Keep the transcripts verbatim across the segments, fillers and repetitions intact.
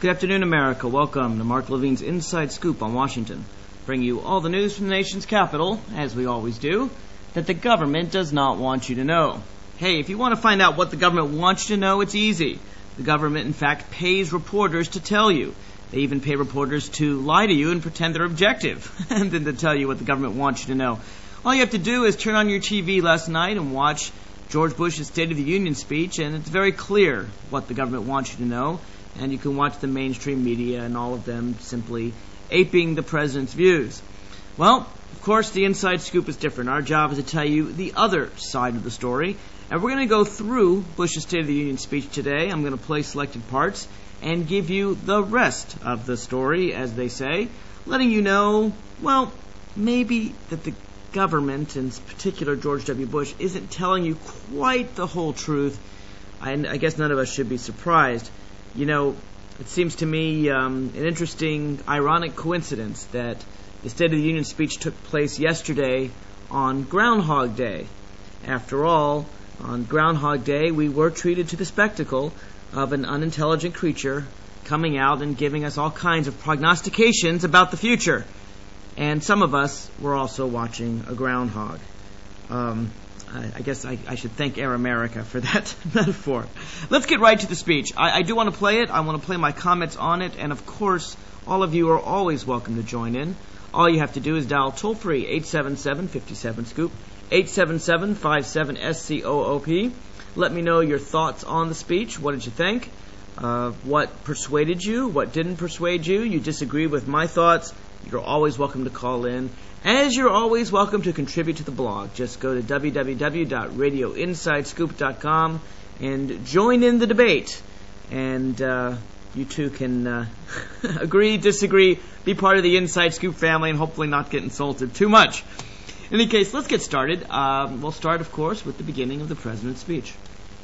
Good afternoon, America. Welcome to Mark Levine's Inside Scoop on Washington. Bring you all the news from the nation's capital, as we always do, that the government does not want you to know. Hey, if you want to find out what the government wants you to know, it's easy. The government, in fact, pays reporters to tell you. They even pay reporters to lie to you and pretend they're objective, and then to tell you what the government wants you to know. All you have to do is turn on your T V last night and watch George Bush's State of the Union speech, and it's very clear what the government wants you to know. And you can watch the mainstream media and all of them simply aping the president's views. Well, of course, the Inside Scoop is different. Our job is to tell you the other side of the story. And we're going to go through Bush's State of the Union speech today. I'm going to play selected parts and give you the rest of the story, as they say, letting you know, well, maybe that the government, in particular George W. Bush, isn't telling you quite the whole truth. And I guess none of us should be surprised. You know, it seems to me um, an interesting, ironic coincidence that the State of the Union speech took place yesterday on Groundhog Day. After all, on Groundhog Day, we were treated to the spectacle of an unintelligent creature coming out and giving us all kinds of prognostications about the future. And some of us were also watching a groundhog. Um... I guess I, I should thank Air America for that metaphor. Let's get right to the speech. I, I do want to play it. I want to play my comments on it. And, of course, all of you are always welcome to join in. All you have to do is dial toll-free eight seven seven, five seven, SCOOP, eight seven seven, five seven, S C O O P. Let me know your thoughts on the speech. What did you think? Uh, what persuaded you? What didn't persuade you? You disagree with my thoughts? You're always welcome to call in. As you're always welcome to contribute to the blog. Just go to w w w dot radio inside scoop dot com and join in the debate. And uh, you too can uh, agree, disagree, be part of the Inside Scoop family, and hopefully not get insulted too much. In any case, let's get started. Um, we'll start, of course, with the beginning of the president's speech.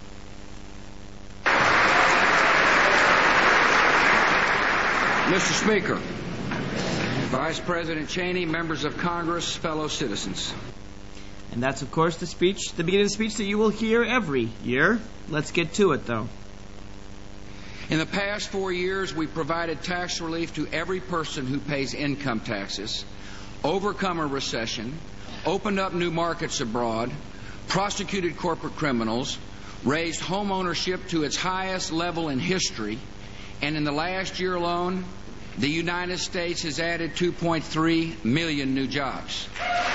Mister Speaker, Vice President Cheney, members of Congress, fellow citizens. And that's, of course, the speech, the beginning of the speech that you will hear every year. Let's get to it, though. In the past four years, we provided tax relief to every person who pays income taxes, overcome a recession, opened up new markets abroad, prosecuted corporate criminals, raised home ownership to its highest level in history, and in the last year alone, the United States has added two point three million new jobs.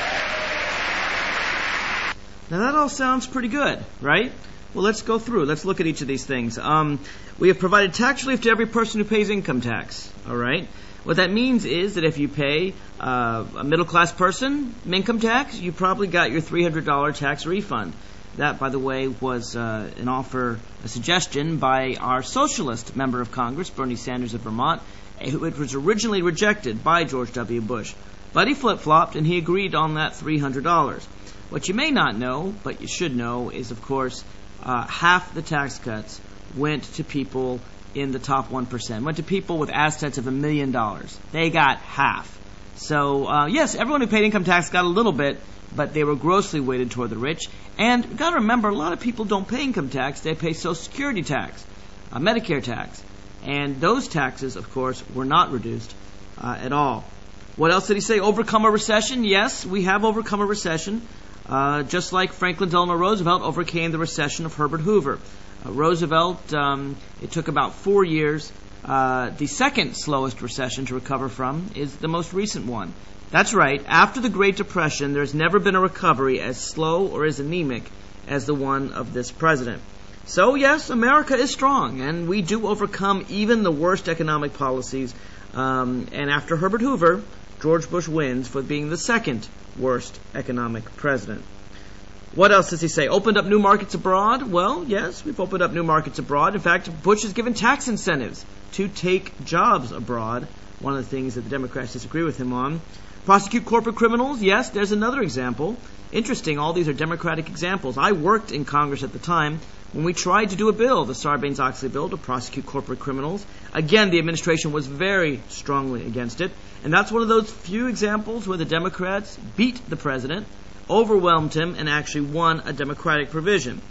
Now that all sounds pretty good, right? Well, let's go through. Let's look at each of these things. Um, we have provided tax relief to every person who pays income tax, all right? What that means is that if you pay uh, a middle-class person income tax, you probably got your three hundred dollars tax refund. That, by the way, was uh, an offer, a suggestion by our socialist member of Congress, Bernie Sanders of Vermont. It was originally rejected by George W. Bush. But he flip-flopped, and he agreed on that three hundred dollars. What you may not know, but you should know, is, of course, uh, half the tax cuts went to people in the top one percent, went to people with assets of a million dollars. They got half. So, uh, yes, everyone who paid income tax got a little bit, but they were grossly weighted toward the rich. And you've got to remember, a lot of people don't pay income tax. They pay Social Security tax, uh, Medicare tax. And those taxes, of course, were not reduced uh, at all. What else did he say? Overcome a recession? Yes, we have overcome a recession, uh, just like Franklin Delano Roosevelt overcame the recession of Herbert Hoover. Uh, Roosevelt, um, it took about four years. Uh, the second slowest recession to recover from is the most recent one. That's right. After the Great Depression, there's never been a recovery as slow or as anemic as the one of this president. So, yes, America is strong, and we do overcome even the worst economic policies. Um, and after Herbert Hoover, George Bush wins for being the second worst economic president. What else does he say? Opened up new markets abroad? Well, yes, we've opened up new markets abroad. In fact, Bush has given tax incentives to take jobs abroad, one of the things that the Democrats disagree with him on. Prosecute corporate criminals? Yes, there's another example. Interesting, all these are Democratic examples. I worked in Congress at the time when we tried to do a bill, the Sarbanes-Oxley bill, to prosecute corporate criminals. Again, the administration was very strongly against it. And that's one of those few examples where the Democrats beat the president, overwhelmed him, and actually won a Democratic provision.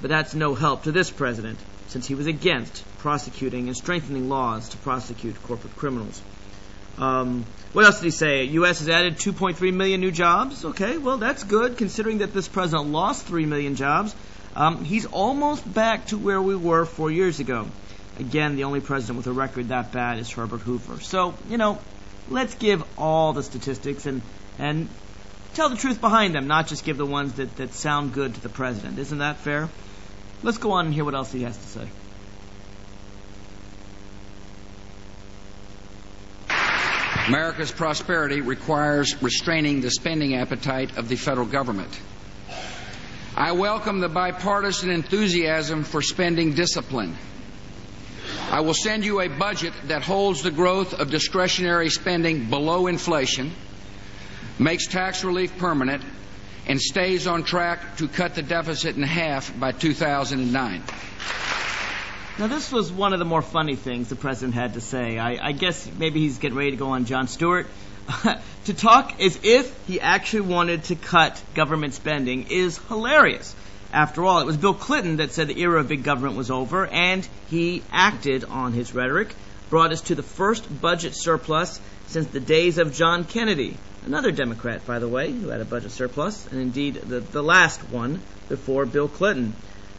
But that's no help to this president, since he was against prosecuting and strengthening laws to prosecute corporate criminals. Um, what else did he say? U S has added two point three million new jobs. Okay, well, that's good, considering that this president lost three million jobs. Um, he's almost back to where we were four years ago. Again, the only president with a record that bad is Herbert Hoover. So, you know, let's give all the statistics and and tell the truth behind them, not just give the ones that, that sound good to the president. Isn't that fair? Let's go on and hear what else he has to say. America's prosperity requires restraining the spending appetite of the federal government. I welcome the bipartisan enthusiasm for spending discipline. I will send you a budget that holds the growth of discretionary spending below inflation, makes tax relief permanent, and stays on track to cut the deficit in half by two thousand nine. Now, this was one of the more funny things the president had to say. I, I guess maybe he's getting ready to go on Jon Stewart. To talk as if he actually wanted to cut government spending is hilarious. After all, it was Bill Clinton that said the era of big government was over, and he acted on his rhetoric, brought us to the first budget surplus since the days of John Kennedy, another Democrat, by the way, who had a budget surplus, and indeed the, the last one before Bill Clinton.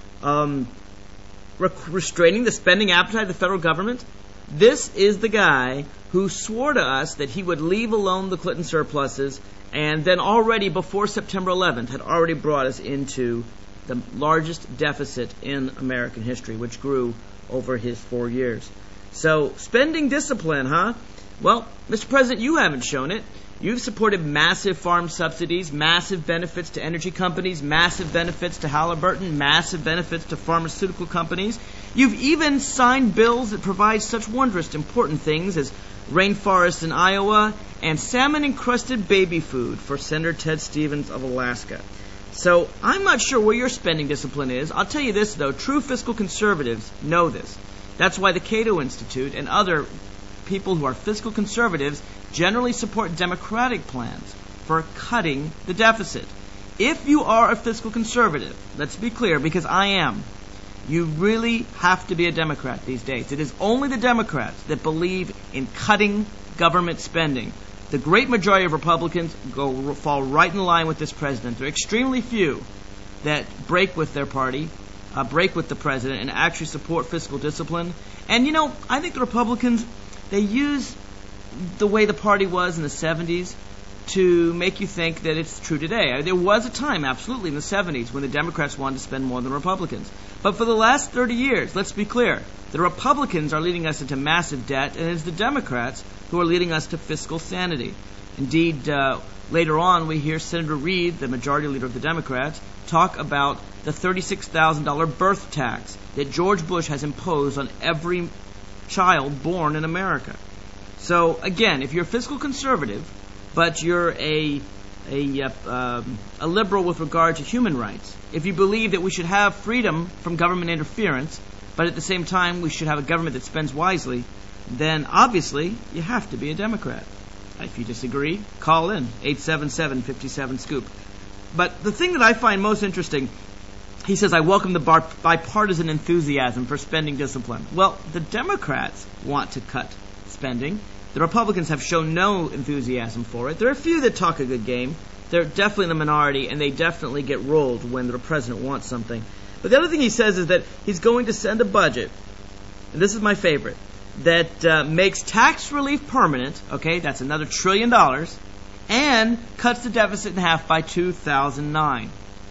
Um, re- restraining the spending appetite of the federal government? This is the guy who swore to us that he would leave alone the Clinton surpluses, and then already before September eleventh had already brought us into the largest deficit in American history, which grew over his four years. So, spending discipline, huh? Well, Mister President, you haven't shown it. You've supported massive farm subsidies, massive benefits to energy companies, massive benefits to Halliburton, massive benefits to pharmaceutical companies. You've even signed bills that provide such wondrous important things as rainforests in Iowa and salmon-encrusted baby food for Senator Ted Stevens of Alaska. So I'm not sure where your spending discipline is. I'll tell you this, though. True fiscal conservatives know this. That's why the Cato Institute and other people who are fiscal conservatives generally support Democratic plans for cutting the deficit. If you are a fiscal conservative, let's be clear, because I am, you really have to be a Democrat these days. It is only the Democrats that believe in cutting government spending. The great majority of Republicans go fall right in line with this president. There are extremely few that break with their party, uh, break with the president, and actually support fiscal discipline. And, you know, I think the Republicans, they use the way the party was in the seventies to make you think that it's true today. There was a time, absolutely, in the seventies when the Democrats wanted to spend more than Republicans. But for the last thirty years, let's be clear, the Republicans are leading us into massive debt, and it's the Democrats who are leading us to fiscal sanity. Indeed, uh, later on, we hear Senator Reid, the majority leader of the Democrats, talk about the thirty-six thousand dollars birth tax that George Bush has imposed on every child born in America. So, again, if you're a fiscal conservative, but you're a a, uh, um, a liberal with regard to human rights, if you believe that we should have freedom from government interference, but at the same time we should have a government that spends wisely, then obviously you have to be a Democrat. If you disagree, call in, eight seven seven, five seven, scoop. But the thing that I find most interesting, he says, I welcome the bar- bipartisan enthusiasm for spending discipline. Well, the Democrats want to cut spending. The Republicans have shown no enthusiasm for it. There are a few that talk a good game. They're definitely in the minority, and they definitely get rolled when the president wants something. But the other thing he says is that he's going to send a budget, and this is my favorite, that uh, makes tax relief permanent, okay, that's another trillion dollars, and cuts the deficit in half by two thousand nine.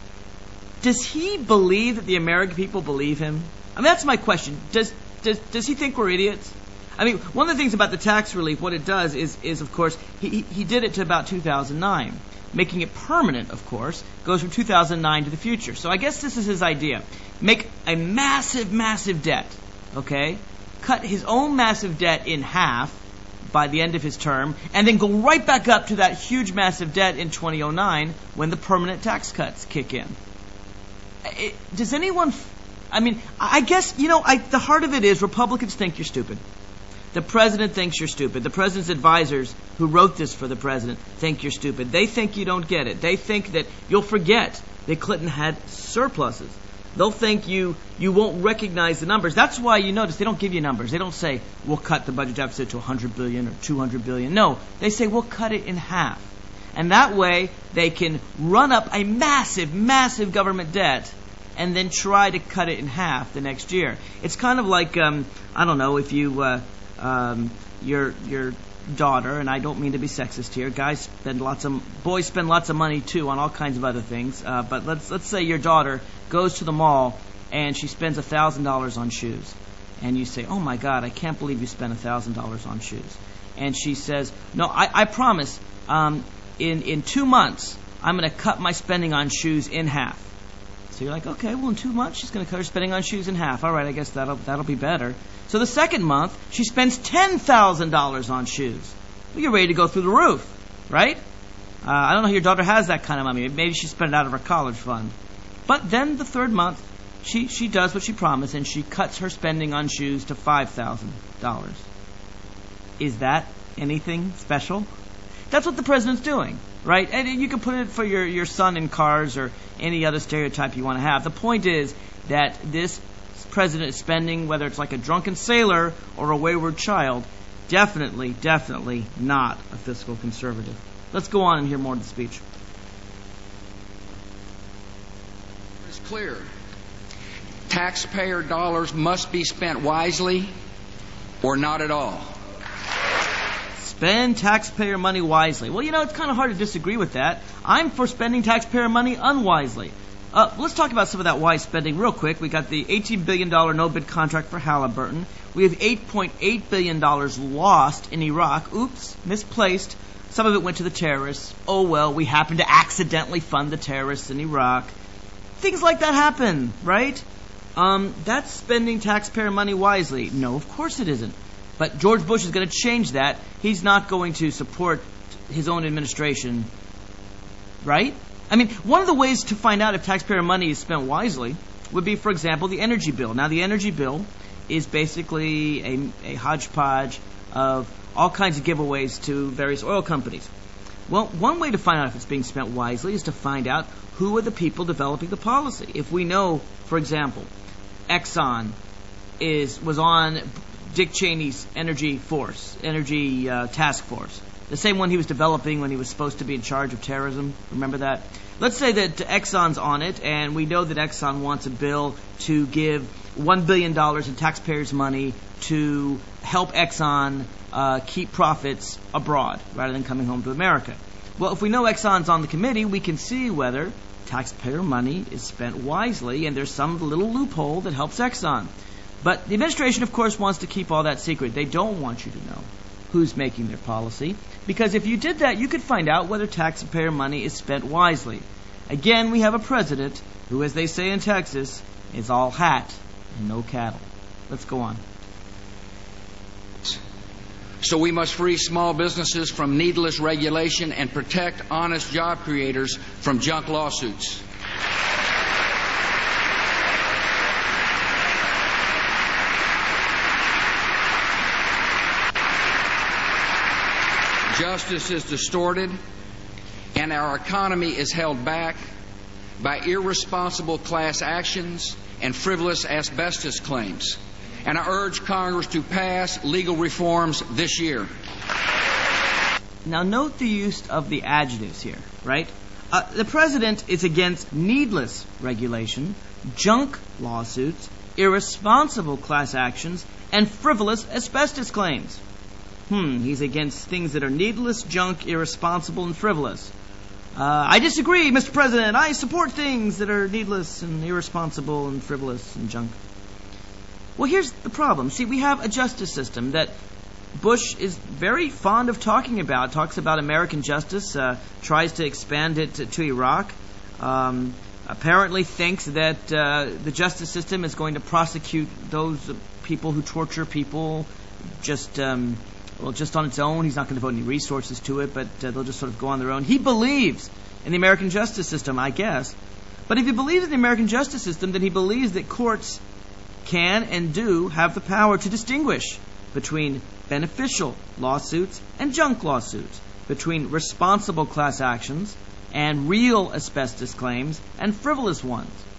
Does he believe that the American people believe him? I mean, that's my question. Does does does he think we're idiots? I mean, one of the things about the tax relief, what it does is, is of course, he, he did it to about two thousand nine. Making it permanent, of course, goes from two thousand nine to the future. So I guess this is his idea. Make a massive, massive debt, okay? Cut his own massive debt in half by the end of his term, and then go right back up to that huge, massive debt in twenty oh nine when the permanent tax cuts kick in. It, does anyone... I mean, I guess, you know, I, the heart of it is Republicans think you're stupid. The president thinks you're stupid. The president's advisors who wrote this for the president think you're stupid. They think you don't get it. They think that you'll forget that Clinton had surpluses. They'll think you you won't recognize the numbers. That's why you notice they don't give you numbers. They don't say, we'll cut the budget deficit to one hundred billion dollars or two hundred billion dollars. No, they say, we'll cut it in half. And that way, they can run up a massive, massive government debt and then try to cut it in half the next year. It's kind of like, um, I don't know, if you, uh, um, your your daughter, and I don't mean to be sexist here, guys spend lots of, boys spend lots of money too on all kinds of other things, uh, but let's let's say your daughter goes to the mall and she spends one thousand dollars on shoes. And you say, oh my God, I can't believe you spent one thousand dollars on shoes. And she says, no, I, I promise, um, in, in two months, I'm going to cut my spending on shoes in half. So you're like, okay, well, in two months, she's going to cut her spending on shoes in half. All right, I guess that'll that'll be better. So the second month, she spends ten thousand dollars on shoes. Well, you're ready to go through the roof, right? Uh, I don't know if your daughter has that kind of money. Maybe she spent it out of her college fund. But then the third month, she, she does what she promised, and she cuts her spending on shoes to five thousand dollars. Is that anything special? That's what the president's doing, right? And you can put it for your, your son in cars or any other stereotype you want to have. The point is that this president is spending, whether it's like a drunken sailor or a wayward child, definitely, definitely not a fiscal conservative. Let's go on and hear more of the speech. It's clear. Taxpayer dollars must be spent wisely or not at all. Spend taxpayer money wisely. Well, you know, it's kind of hard to disagree with that. I'm for spending taxpayer money unwisely. Uh, let's talk about some of that wise spending real quick. We got the eighteen billion dollars no-bid contract for Halliburton. We have eight point eight billion dollars lost in Iraq. Oops, misplaced. Some of it went to the terrorists. Oh, well, we happened to accidentally fund the terrorists in Iraq. Things like that happen, right? Um, that's spending taxpayer money wisely. No, of course it isn't. But George Bush is going to change that. He's not going to support his own administration, right? I mean, one of the ways to find out if taxpayer money is spent wisely would be, for example, the energy bill. Now, the energy bill is basically a, a hodgepodge of all kinds of giveaways to various oil companies. Well, one way to find out if it's being spent wisely is to find out who are the people developing the policy. If we know, for example, Exxon is was on Dick Cheney's energy force, energy uh, task force, the same one he was developing when he was supposed to be in charge of terrorism. Remember that? Let's say that Exxon's on it, and we know that Exxon wants a bill to give one billion dollars in taxpayers' money to help Exxon uh, keep profits abroad rather than coming home to America. Well, if we know Exxon's on the committee, we can see whether taxpayer money is spent wisely, and there's some little loophole that helps Exxon. But the administration, of course, wants to keep all that secret. They don't want you to know who's making their policy, because if you did that, you could find out whether taxpayer money is spent wisely. Again, we have a president who, as they say in Texas, is all hat and no cattle. Let's go on. So we must free small businesses from needless regulation and protect honest job creators from junk lawsuits. Justice is distorted, and our economy is held back by irresponsible class actions and frivolous asbestos claims. And I urge Congress to pass legal reforms this year. Now note the use of the adjectives here, right? Uh, the president is against needless regulation, junk lawsuits, irresponsible class actions, and frivolous asbestos claims. Hmm, he's against things that are needless, junk, irresponsible, and frivolous. Uh, I disagree, Mister President. I support things that are needless and irresponsible and frivolous and junk. Well, here's the problem. See, we have a justice system that Bush is very fond of talking about. Talks about American justice, uh, tries to expand it to, to Iraq. Um, apparently thinks that uh, the justice system is going to prosecute those people who torture people just... Um, Well, just on its own. He's not going to devote any resources to it, but uh, they'll just sort of go on their own. He believes in the American justice system, I guess. But if he believes in the American justice system, then he believes that courts can and do have the power to distinguish between beneficial lawsuits and junk lawsuits, between responsible class actions and real asbestos claims and frivolous ones.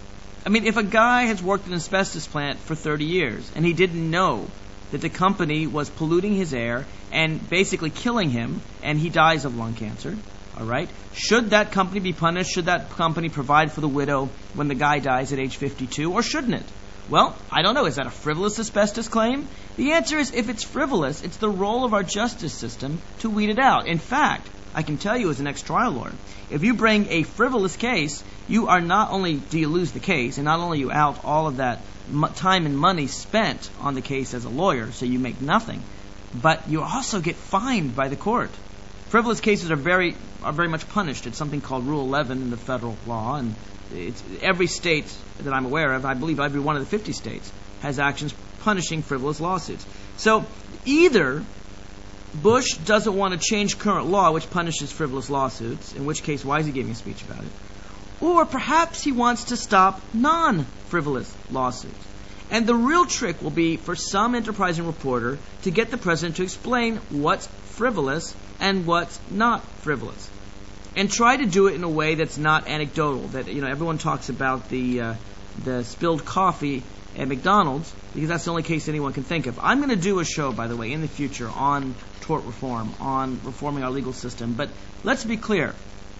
I mean, if a guy has worked in an asbestos plant for thirty years and he didn't know that the company was polluting his air and basically killing him, and he dies of lung cancer, all right, should that company be punished? Should that company provide for the widow when the guy dies at age fifty-two, or shouldn't it? Well, I don't know. Is that a frivolous asbestos claim? The answer is, if it's frivolous, it's the role of our justice system to weed it out. In fact, I can tell you as an ex-trial lawyer, if you bring a frivolous case, you are not only do you lose the case, and not only you out all of that m- time and money spent on the case as a lawyer, so you make nothing, but you also get fined by the court. Frivolous cases are very are very much punished. It's something called Rule eleven in the federal law, and it's every state that I'm aware of, I believe every one of the fifty states, has actions punishing frivolous lawsuits. So either Bush doesn't want to change current law, which punishes frivolous lawsuits, in which case, why is he giving a speech about it? Or perhaps he wants to stop non-frivolous lawsuits. And the real trick will be for some enterprising reporter to get the president to explain what's frivolous and what's not frivolous, and try to do it in a way that's not anecdotal. That, you know, everyone talks about the uh, the spilled coffee at McDonald's because that's the only case anyone can think of. I'm going to do a show, by the way, in the future on tort reform, on reforming our legal system. But let's be clear.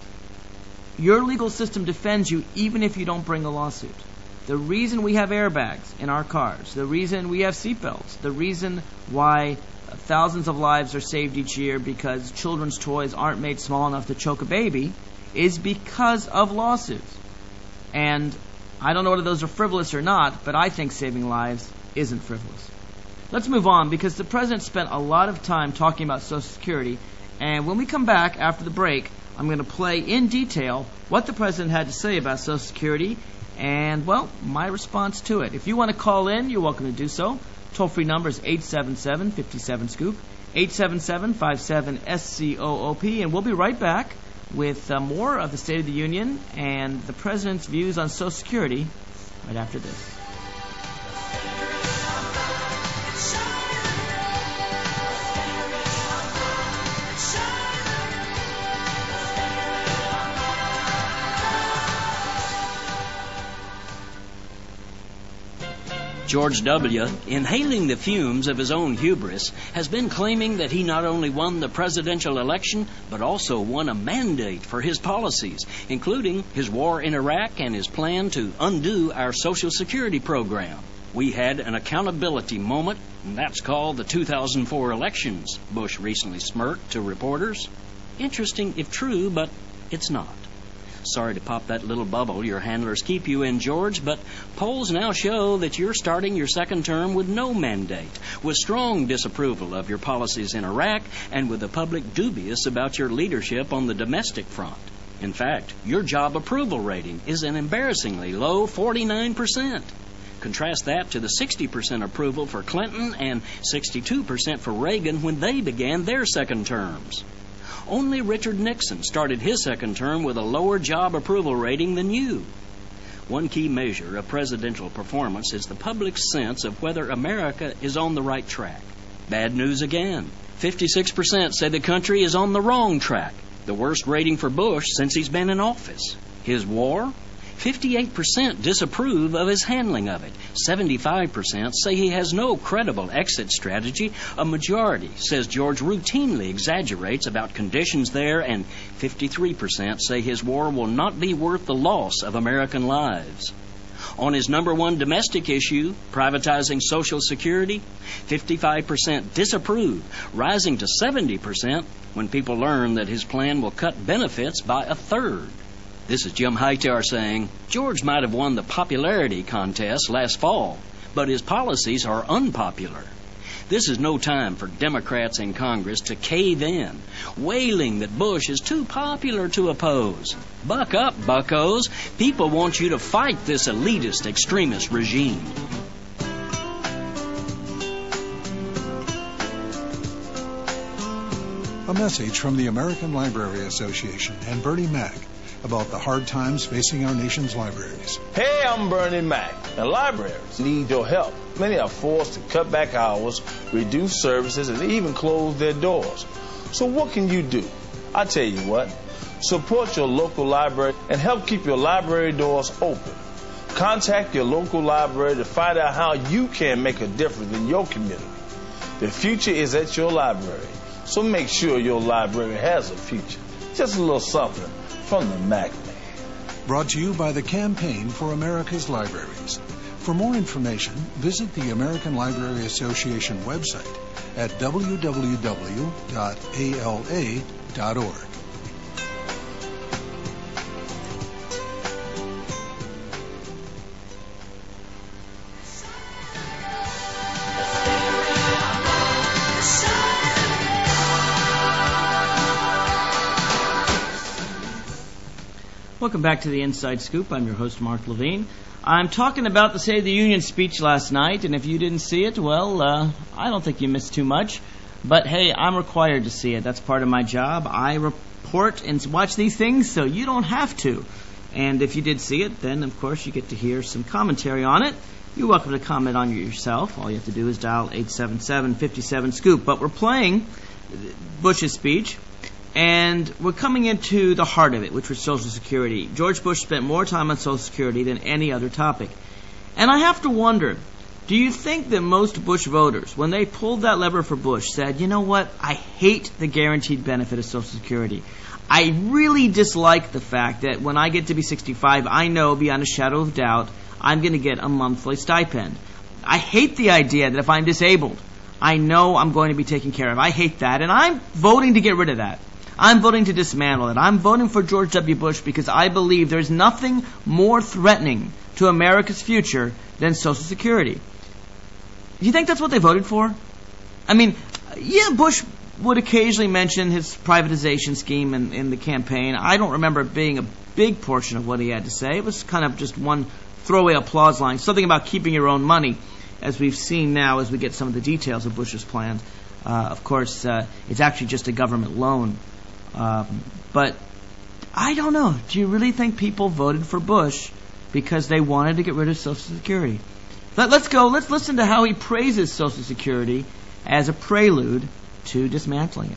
Your legal system defends you even if you don't bring a lawsuit. The reason we have airbags in our cars, the reason we have seatbelts, the reason why thousands of lives are saved each year because children's toys aren't made small enough to choke a baby is because of lawsuits. And I don't know whether those are frivolous or not, but I think saving lives isn't frivolous. Let's move on, because the president spent a lot of time talking about Social Security, and when we come back after the break, I'm going to play in detail what the president had to say about Social Security and, well, my response to it. If you want to call in, you're welcome to do so. Toll-free number is eight seven seven, five seven, SCOOP, eight seven seven, five seven, S C O O P, and we'll be right back with uh, more of the State of the Union and the president's views on Social Security right after this. George W., inhaling the fumes of his own hubris, has been claiming that he not only won the presidential election, but also won a mandate for his policies, including his war in Iraq and his plan to undo our Social Security program. We had an accountability moment, and that's called the two thousand four elections, Bush recently smirked to reporters. Interesting if true, but it's not. Sorry to pop that little bubble your handlers keep you in, George, but polls now show that you're starting your second term with no mandate, with strong disapproval of your policies in Iraq, and with the public dubious about your leadership on the domestic front. In fact, your job approval rating is an embarrassingly low forty-nine percent. Contrast that to the sixty percent approval for Clinton and sixty-two percent for Reagan when they began their second terms. Only Richard Nixon started his second term with a lower job approval rating than you. One key measure of presidential performance is the public's sense of whether America is on the right track. Bad news again. fifty-six percent say the country is on the wrong track, the worst rating for Bush since he's been in office. His war? fifty-eight percent disapprove of his handling of it. seventy-five percent say he has no credible exit strategy. A majority says George routinely exaggerates about conditions there, and fifty-three percent say his war will not be worth the loss of American lives. On his number one domestic issue, privatizing Social Security, fifty-five percent disapprove, rising to seventy percent when people learn that his plan will cut benefits by a third. This is Jim Hightower saying, George might have won the popularity contest last fall, but his policies are unpopular. This is no time for Democrats in Congress to cave in, wailing that Bush is too popular to oppose. Buck up, buccos. People want you to fight this elitist, extremist regime. A message from the American Library Association and Bernie Mac about the hard times facing our nation's libraries. Hey, I'm Bernie Mac, and libraries need your help. Many are forced to cut back hours, reduce services, and even close their doors. So what can you do? I tell you what, support your local library and help keep your library doors open. Contact your local library to find out how you can make a difference in your community. The future is at your library, so make sure your library has a future. Just a little something from the Mac Man. Brought to you by the Campaign for America's Libraries. For more information, visit the American Library Association website at w w w dot a l a dot org. Welcome back to the Inside Scoop. I'm your host, Mark Levine. I'm talking about the State of the Union speech last night, and if you didn't see it, well, uh, I don't think you missed too much. But, hey, I'm required to see it. That's part of my job. I report and watch these things, so you don't have to. And if you did see it, then, of course, you get to hear some commentary on it. You're welcome to comment on it yourself. All you have to do is dial eight seven seven, five seven, SCOOP. But we're playing Bush's speech. And we're coming into the heart of it, which was Social Security. George Bush spent more time on Social Security than any other topic. And I have to wonder, do you think that most Bush voters, when they pulled that lever for Bush, said, you know what, I hate the guaranteed benefit of Social Security. I really dislike the fact that when I get to be sixty-five, I know beyond a shadow of doubt I'm going to get a monthly stipend. I hate the idea that if I'm disabled, I know I'm going to be taken care of. I hate that, and I'm voting to get rid of that. I'm voting to dismantle it. I'm voting for George W. Bush because I believe there's nothing more threatening to America's future than Social Security. Do you think that's what they voted for? I mean, yeah, Bush would occasionally mention his privatization scheme in, in the campaign. I don't remember it being a big portion of what he had to say. It was kind of just one throwaway applause line, something about keeping your own money, as we've seen now as we get some of the details of Bush's plans. Uh, of course, uh, it's actually just a government loan. Um, but I don't know. Do you really think people voted for Bush because they wanted to get rid of Social Security? Let, let's go. Let's listen to how he praises Social Security as a prelude to dismantling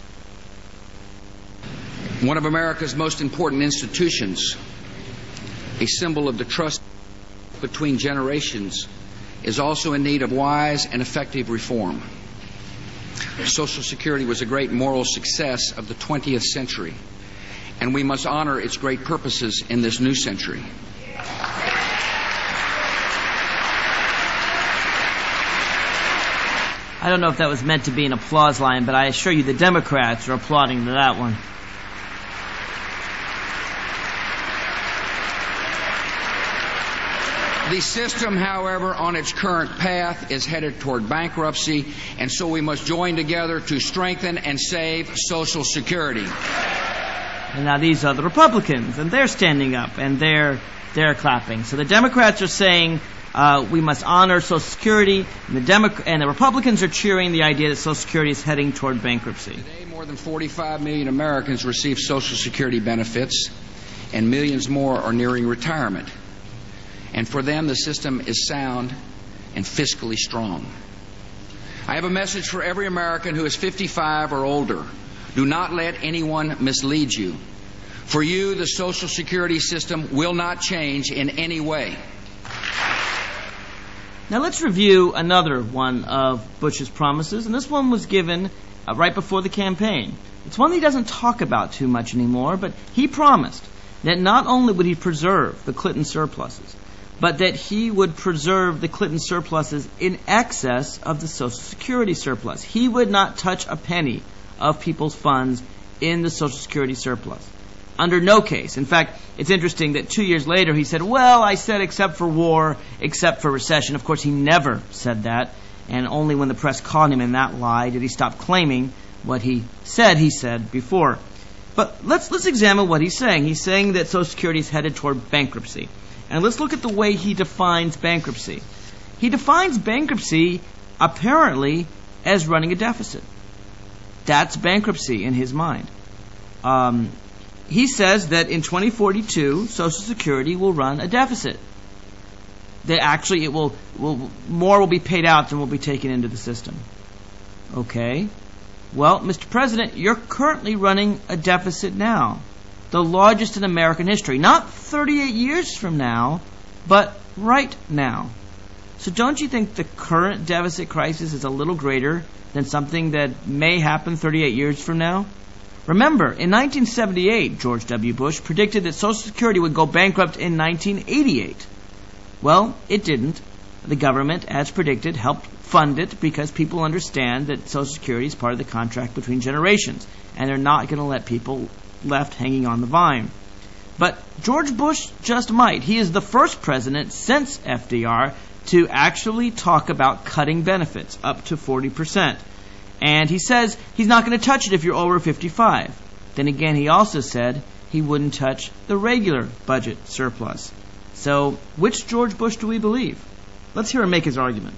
it. One of America's most important institutions, a symbol of the trust between generations, is also in need of wise and effective reform. Social Security was a great moral success of the twentieth century, and we must honor its great purposes in this new century. I don't know if that was meant to be an applause line, but I assure you the Democrats are applauding to that one. The system, however, on its current path is headed toward bankruptcy, and so we must join together to strengthen and save Social Security. And now these are the Republicans, and they're standing up, and they're they're clapping. So the Democrats are saying uh, we must honor Social Security, and the Demo- and the Republicans are cheering the idea that Social Security is heading toward bankruptcy. Today, more than forty-five million Americans receive Social Security benefits, and millions more are nearing retirement. And for them, the system is sound and fiscally strong. I have a message for every American who is fifty-five or older. Do not let anyone mislead you. For you, the Social Security system will not change in any way. Now let's review another one of Bush's promises, and this one was given uh, right before the campaign. It's one that he doesn't talk about too much anymore, but he promised that not only would he preserve the Clinton surpluses, but that he would preserve the Clinton surpluses in excess of the Social Security surplus. He would not touch a penny of people's funds in the Social Security surplus. Under no case. In fact, it's interesting that two years later he said, well, I said except for war, except for recession. Of course, he never said that, and only when the press caught him in that lie did he stop claiming what he said he said before. But let's let's examine what he's saying. He's saying that Social Security is headed toward bankruptcy. And let's look at the way he defines bankruptcy. He defines bankruptcy, apparently, as running a deficit. That's bankruptcy in his mind. Um, he says that in twenty forty-two, Social Security will run a deficit. That actually it will, will more will be paid out than will be taken into the system. Okay. Well, Mister President, you're currently running a deficit now. The largest in American history. Not thirty-eight years from now, but right now. So don't you think the current deficit crisis is a little greater than something that may happen thirty-eight years from now? Remember, in nineteen seventy-eight, George W. Bush predicted that Social Security would go bankrupt in nineteen eighty-eight. Well, it didn't. The government, as predicted, helped fund it because people understand that Social Security is part of the contract between generations, and they're not going to let people left hanging on the vine. But George Bush just might. He is the first president since F D R to actually talk about cutting benefits up to forty percent. And he says he's not going to touch it if you're over fifty-five. Then again, he also said he wouldn't touch the regular budget surplus. So, which George Bush do we believe? Let's hear him make his argument.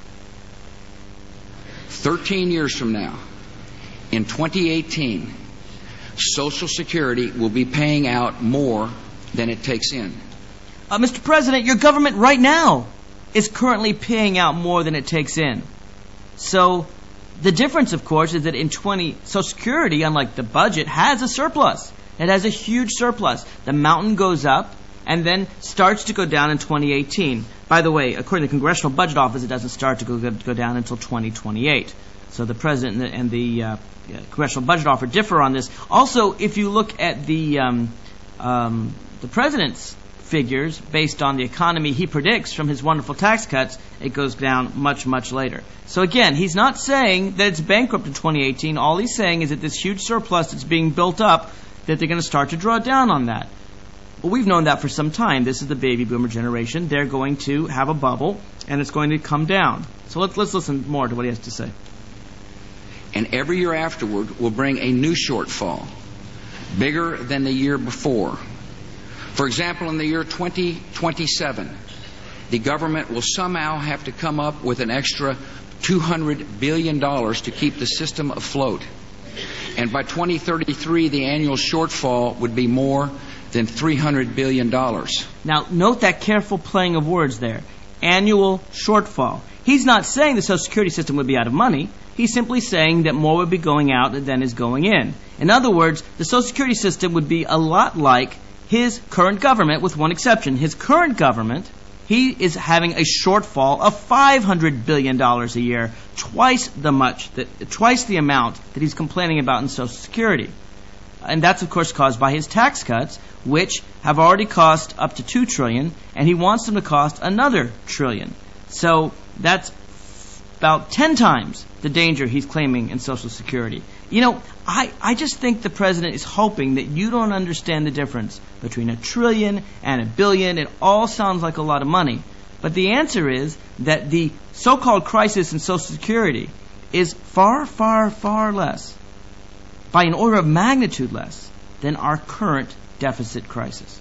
Thirteen years from now, in twenty eighteen, Social Security will be paying out more than it takes in. Uh, Mister President, your government right now is currently paying out more than it takes in. So, the difference, of course, is that in twenty, Social Security, unlike the budget, has a surplus. It has a huge surplus. The mountain goes up and then starts to go down in twenty eighteen. By the way, according to the Congressional Budget Office, it doesn't start to go, go down until twenty twenty-eight. So the President and the, and the uh, Congressional Budget Office differ on this. Also, if you look at the um, um, the President's figures based on the economy he predicts from his wonderful tax cuts, it goes down much, much later. So again, he's not saying that it's bankrupt in twenty eighteen. All he's saying is that this huge surplus that's being built up, that they're going to start to draw down on that. Well, we've known that for some time. This is the baby boomer generation. They're going to have a bubble, and it's going to come down. So let's, let's listen more to what he has to say. And every year afterward will bring a new shortfall, bigger than the year before. For example, in the year twenty twenty-seven, the government will somehow have to come up with an extra two hundred billion dollars to keep the system afloat. And by twenty thirty-three, the annual shortfall would be more than three hundred billion dollars. Now, note that careful playing of words there. Annual shortfall. He's not saying the Social Security system would be out of money. He's simply saying that more would be going out than is going in. In other words, the Social Security system would be a lot like his current government, with one exception. His current government, he is having a shortfall of five hundred billion dollars a year, twice the much, that, twice the amount that he's complaining about in Social Security. And that's, of course, caused by his tax cuts, which have already cost up to two trillion dollars, and he wants them to cost another trillion. So that's about ten times the danger he's claiming in Social Security. You know, I, I just think the president is hoping that you don't understand the difference between a trillion and a billion. It all sounds like a lot of money. But the answer is that the so-called crisis in Social Security is far, far, far less, by an order of magnitude less, than our current deficit crisis.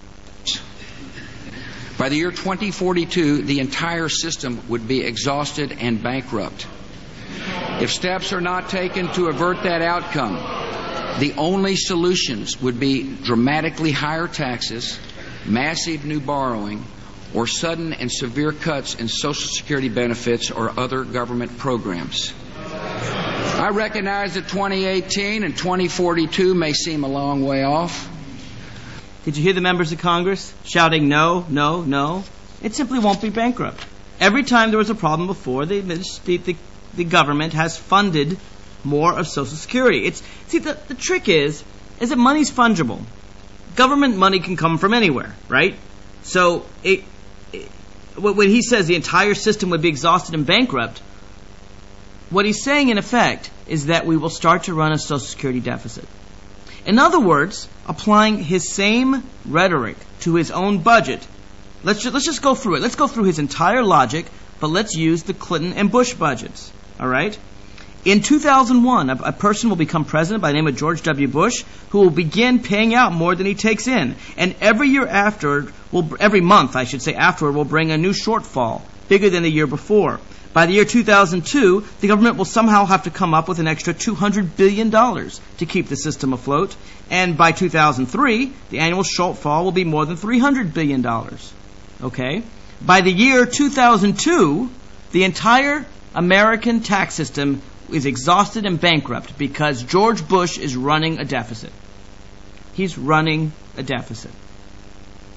By the year twenty forty-two, the entire system would be exhausted and bankrupt. If steps are not taken to avert that outcome, the only solutions would be dramatically higher taxes, massive new borrowing, or sudden and severe cuts in Social Security benefits or other government programs. I recognize that twenty eighteen and twenty forty-two may seem a long way off. Did you hear the members of Congress shouting no, no, no? It simply won't be bankrupt. Every time there was a problem before, the, the, the, the government has funded more of Social Security. It's see the, the trick is is that money's fungible. Government money can come from anywhere, right? So it, it, when he says the entire system would be exhausted and bankrupt, what he's saying in effect is that we will start to run a Social Security deficit. In other words, applying his same rhetoric to his own budget, let's just, let's just go through it. Let's go through his entire logic, but let's use the Clinton and Bush budgets. All right? In two thousand one, a, a person will become president by the name of George W. Bush, who will begin paying out more than he takes in. And every year after, will, every month, I should say, afterward, will bring a new shortfall, bigger than the year before. By the year two thousand two, the government will somehow have to come up with an extra two hundred billion dollars to keep the system afloat. And by two thousand three, the annual shortfall will be more than three hundred billion dollars. Okay? By the year two thousand two, the entire American tax system is exhausted and bankrupt because George Bush is running a deficit. He's running a deficit. Well,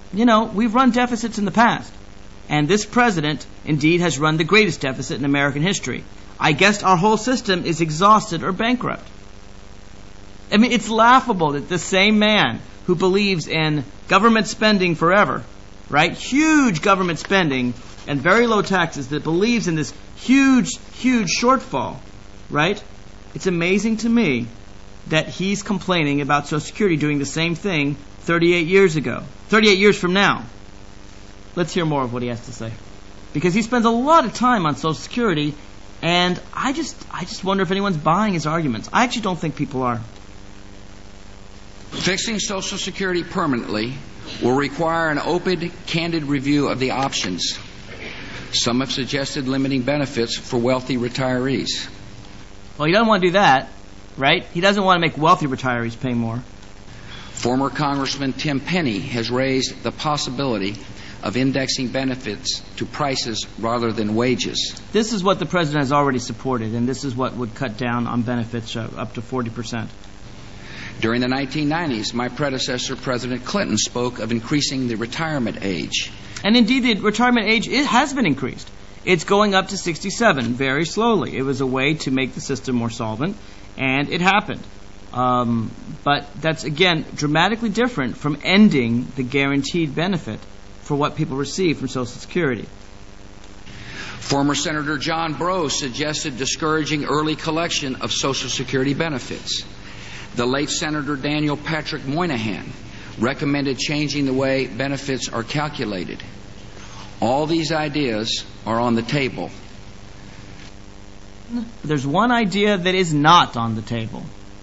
you know, we've run deficits in the past. And this president, indeed, has run the greatest deficit in American history. I guess our whole system is exhausted or bankrupt. I mean, it's laughable that the same man who believes in government spending forever, right, huge government spending and very low taxes, that believes in this huge, huge shortfall, right, it's amazing to me that he's complaining about Social Security doing the same thing thirty-eight years ago, thirty-eight years from now. Let's hear more of what he has to say. Because he spends a lot of time on Social Security, and I just I just wonder if anyone's buying his arguments. I actually don't think people are. Fixing Social Security permanently will require an open, candid review of the options. Some have suggested limiting benefits for wealthy retirees. Well, he doesn't want to do that, right? He doesn't want to make wealthy retirees pay more. Former Congressman Tim Penny has raised the possibility of indexing benefits to prices rather than wages. This is what the president has already supported, and this is what would cut down on benefits uh, up to forty percent. During the nineteen nineties, my predecessor, President Clinton, spoke of increasing the retirement age. And indeed, the retirement age it has been increased. It's going up to sixty-seven very slowly. It was a way to make the system more solvent, and it happened. Um, but that's, again, dramatically different from ending the guaranteed benefit for what people receive from Social Security. Former Senator John Breaux suggested discouraging early collection of Social Security benefits. The late Senator Daniel Patrick Moynihan recommended changing the way benefits are calculated. All these ideas are on the table. There's one idea that is not on the table.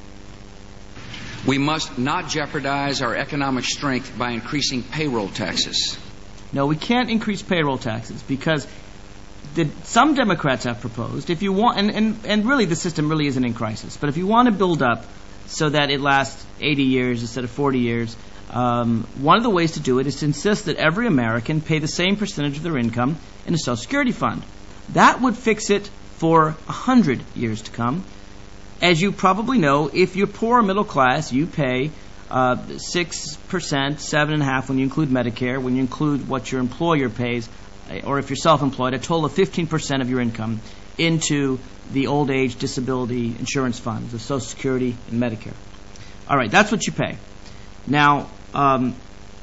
We must not jeopardize our economic strength by increasing payroll taxes. No, we can't increase payroll taxes because the, some Democrats have proposed, if you want, and, and, and really the system really isn't in crisis, but if you want to build up so that it lasts eighty years instead of forty years, um, one of the ways to do it is to insist that every American pay the same percentage of their income in a Social Security fund. That would fix it for one hundred years to come. As you probably know, if you're poor or middle class, you pay uh, six percent, seven point five percent when you include Medicare, when you include what your employer pays, or if you're self-employed, a total of fifteen percent of your income into the old age disability insurance funds, the Social Security and Medicare. All right, that's what you pay. Now, um,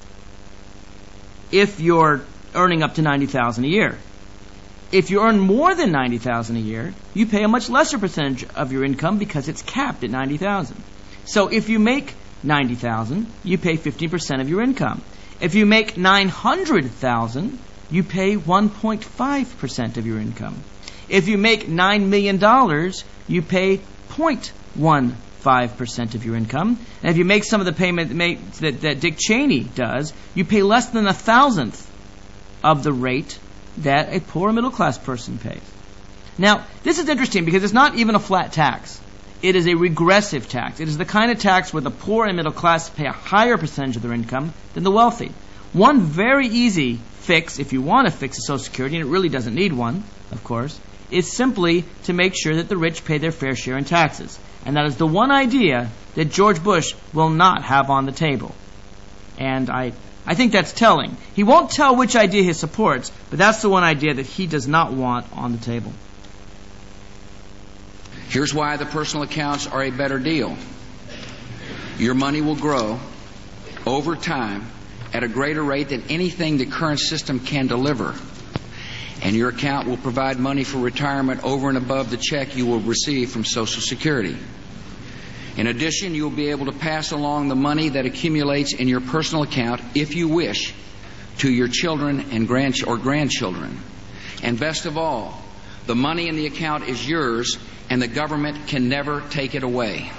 if you're earning up to ninety thousand dollars a year, if you earn more than ninety thousand dollars a year, you pay a much lesser percentage of your income because it's capped at ninety thousand dollars. So if you make ninety thousand dollars, you pay fifteen percent of your income. If you make nine hundred thousand dollars, you pay one point five percent of your income. If you make nine million dollars, you pay zero point one five percent of your income. And if you make some of the payment that, that Dick Cheney does, you pay less than a thousandth of the rate that a poor middle-class person pays. Now, this is interesting because it's not even a flat tax. It is a regressive tax. It is the kind of tax where the poor and middle class pay a higher percentage of their income than the wealthy. One very easy fix, if you want to fix a Social Security, and it really doesn't need one, of course, is simply to make sure that the rich pay their fair share in taxes. And that is the one idea that George Bush will not have on the table. And I... I think that's telling. He won't tell which idea he supports, but that's the one idea that he does not want on the table. Here's why the personal accounts are a better deal. Your money will grow over time at a greater rate than anything the current system can deliver. And your account will provide money for retirement over and above the check you will receive from Social Security. In addition, you will be able to pass along the money that accumulates in your personal account, if you wish, to your children and grand or grandchildren. And best of all, the money in the account is yours, and the government can never take it away.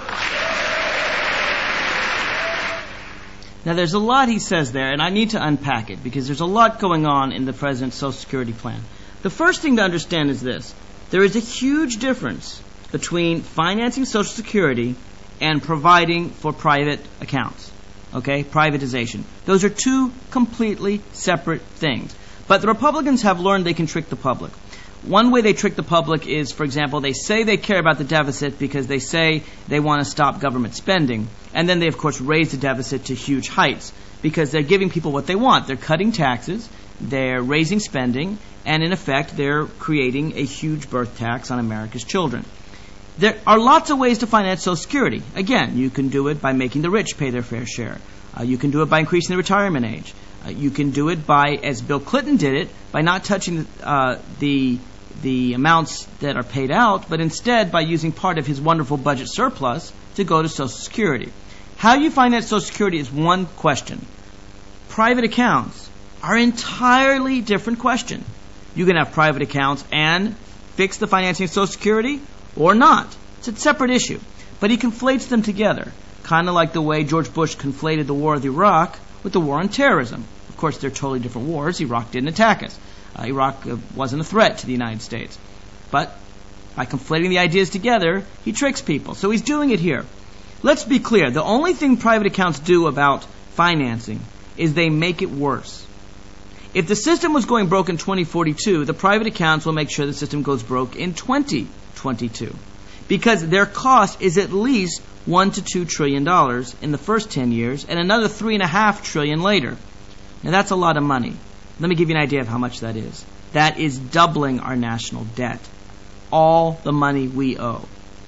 Now, there's a lot he says there, and I need to unpack it because there's a lot going on in the President's Social Security plan. The first thing to understand is this. There is a huge difference between financing Social Security and providing for private accounts, okay, privatization. Those are two completely separate things. But the Republicans have learned they can trick the public. One way they trick the public is, for example, they say they care about the deficit because they say they want to stop government spending. And then they, of course, raise the deficit to huge heights. because they're giving people what they want. They're cutting taxes, they're raising spending, and in effect, they're creating a huge birth tax on America's children. There are lots of ways to finance Social Security. Again, you can do it by making the rich pay their fair share. Uh, you can do it by increasing the retirement age. Uh, you can do it by, as Bill Clinton did it, by not touching uh, the the amounts that are paid out, but instead by using part of his wonderful budget surplus to go to Social Security. How you finance Social Security is one question. Private accounts are an entirely different question. You can have private accounts and fix the financing of Social Security or not. It's a separate issue. But he conflates them together, kind of like the way George Bush conflated the war with Iraq with the war on terrorism. Of course, they're totally different wars. Iraq didn't attack us. Uh, Iraq uh, wasn't a threat to the United States. But by conflating the ideas together, he tricks people. So he's doing it here. Let's be clear. The only thing private accounts do about financing is they make it worse. If the system was going broke in twenty forty-two, the private accounts will make sure the system goes broke in twenty twenty-two. Because their cost is at least one to two trillion dollars in the first ten years and another three and a half trillion later. Now that's a lot of money. Let me give you an idea of how much that is. That is doubling our national debt. All the money we owe.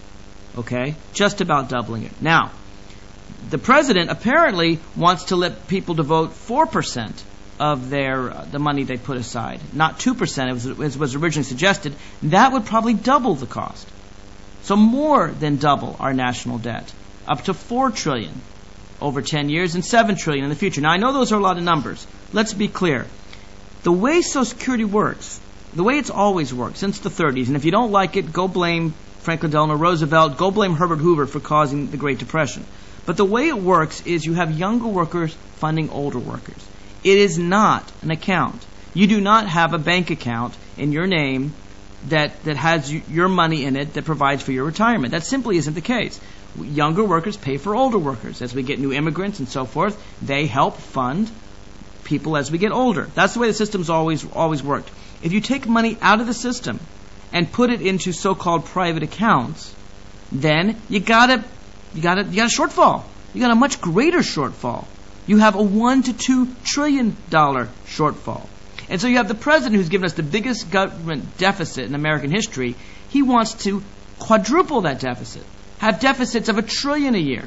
Okay? Just about doubling it. Now, the president apparently wants to let people devote four percent of their uh, the money they put aside, not two percent as was, was originally suggested. That would probably double the cost. So more than double our national debt, up to four trillion dollars over ten years and seven trillion dollars in the future. Now, I know those are a lot of numbers. Let's be clear. The way Social Security works, the way it's always worked since the thirties, and if you don't like it, go blame Franklin Delano Roosevelt, go blame Herbert Hoover for causing the Great Depression. But the way it works is you have younger workers funding older workers. It is not an account. You do not have a bank account in your name that, that has your money in it that provides for your retirement. That simply isn't the case. Younger workers pay for older workers. As we get new immigrants and so forth, they help fund people as we get older. That's the way the system's always always worked. If you take money out of the system and put it into so-called private accounts, then you got a you got a you got a shortfall. You got a much greater shortfall. You have a one to two trillion dollar shortfall. And so you have the president who's given us the biggest government deficit in American history. He wants to quadruple that deficit. Have deficits of a trillion a year.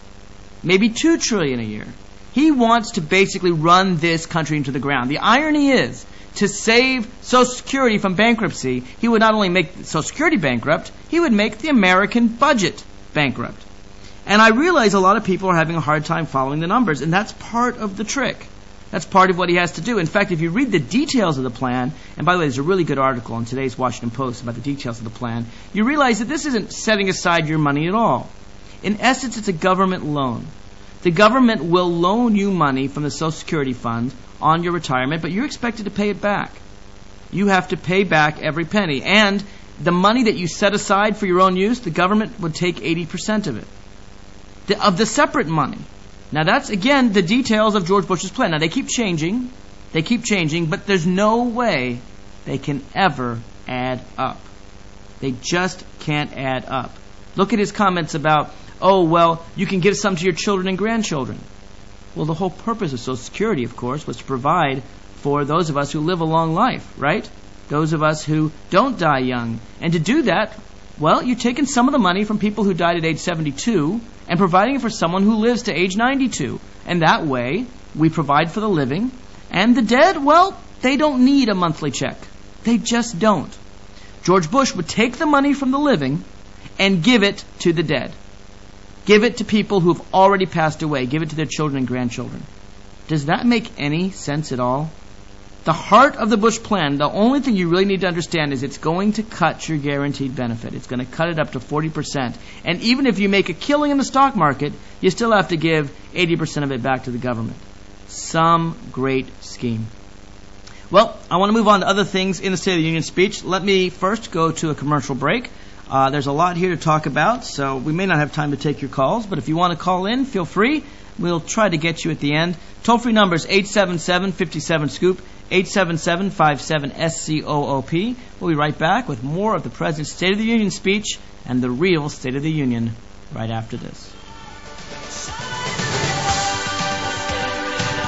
Maybe two trillion a year. He wants to basically run this country into the ground. The irony is, to save Social Security from bankruptcy, he would not only make Social Security bankrupt, he would make the American budget bankrupt. And I realize a lot of people are having a hard time following the numbers, and that's part of the trick. That's part of what he has to do. In fact, if you read the details of the plan, and by the way, there's a really good article in today's Washington Post about the details of the plan, you realize that this isn't setting aside your money at all. In essence, it's a government loan. The government will loan you money from the Social Security fund on your retirement, but you're expected to pay it back. You have to pay back every penny. And the money that you set aside for your own use, the government would take eighty percent of it. The, of the separate money. Now that's, again, the details of George Bush's plan. Now they keep changing. They keep changing, but there's no way they can ever add up. They just can't add up. Look at his comments about, oh, well, you can give some to your children and grandchildren. Well, the whole purpose of Social Security, of course, was to provide for those of us who live a long life, right? Those of us who don't die young. And to do that, well, you're taking some of the money from people who died at age seventy-two and providing it for someone who lives to age ninety-two. And that way, we provide for the living. And the dead, well, they don't need a monthly check. They just don't. George Bush would take the money from the living and give it to the dead. Give it to people who have already passed away. Give it to their children and grandchildren. Does that make any sense at all? The heart of the Bush plan, the only thing you really need to understand is it's going to cut your guaranteed benefit. It's going to cut it up to forty percent. And even if you make a killing in the stock market, you still have to give eighty percent of it back to the government. Some great scheme. Well, I want to move on to other things in the State of the Union speech. Let me first go to a commercial break. Uh, there's a lot here to talk about, so we may not have time to take your calls, but if you want to call in, feel free. We'll try to get you at the end. Toll-free number is eight seven seven, five seven, SCOOP, eight seven seven, five seven, S C O O P. We'll be right back with more of the President's State of the Union speech and the real State of the Union right after this.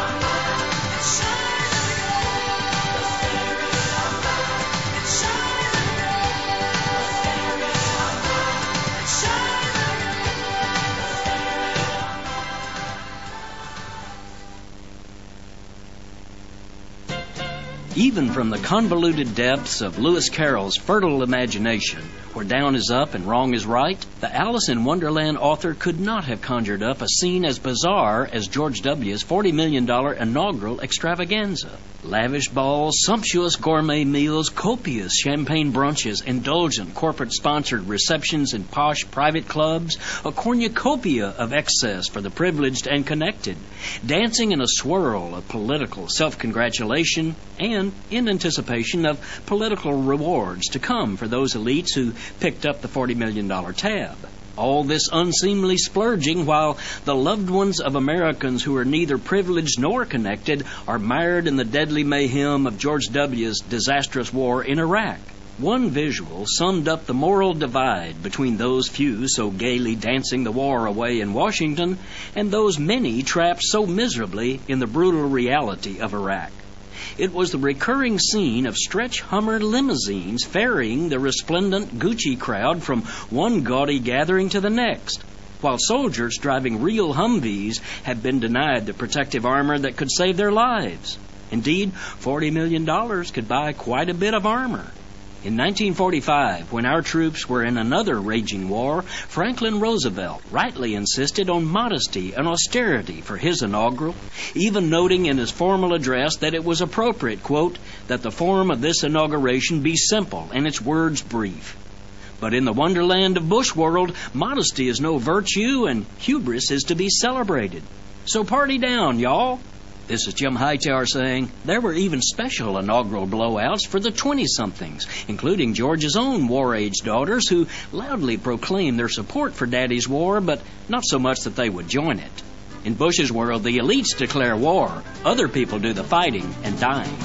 Even from the convoluted depths of Lewis Carroll's fertile imagination, where down is up and wrong is right, the Alice in Wonderland author could not have conjured up a scene as bizarre as George W.'s forty million dollars inaugural extravaganza. Lavish balls, sumptuous gourmet meals, copious champagne brunches, indulgent corporate-sponsored receptions in posh private clubs, a cornucopia of excess for the privileged and connected, dancing in a swirl of political self-congratulation, and in anticipation of political rewards to come for those elites who picked up the forty million dollars tab. All this unseemly splurging while the loved ones of Americans who are neither privileged nor connected are mired in the deadly mayhem of George W.'s disastrous war in Iraq. One visual summed up the moral divide between those few so gaily dancing the war away in Washington and those many trapped so miserably in the brutal reality of Iraq. It was the recurring scene of stretch Hummer limousines ferrying the resplendent Gucci crowd from one gaudy gathering to the next, while soldiers driving real Humvees had been denied the protective armor that could save their lives. Indeed, forty million dollars could buy quite a bit of armor. In nineteen forty-five, when our troops were in another raging war, Franklin Roosevelt rightly insisted on modesty and austerity for his inaugural, even noting in his formal address that it was appropriate, quote, that the form of this inauguration be simple and its words brief. But in the wonderland of Bush world, modesty is no virtue and hubris is to be celebrated. So party down, y'all. This is Jim Hightower saying there were even special inaugural blowouts for the twenty-somethings, including George's own war-age daughters who loudly proclaimed their support for Daddy's war, but not so much that they would join it. In Bush's world, the elites declare war. Other people do the fighting and dying.